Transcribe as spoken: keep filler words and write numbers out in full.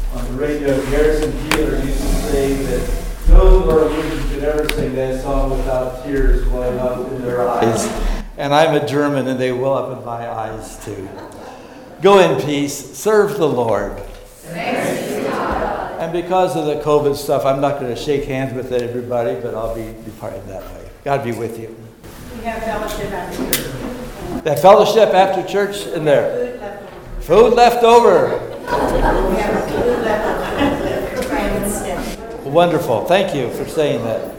on the radio, Garrison Keillor used to say that no Norwegian could ever sing that song without tears welling up in their eyes. And I'm a German, and they well up in my eyes too. Go in peace. Serve the Lord. Thanks be to God. And because of the COVID stuff, I'm not going to shake hands with everybody, but I'll be departing that way. God be with you. We have fellowship after church. That fellowship after church in there. Food left over. We have food left over. Wonderful. Thank you for saying that.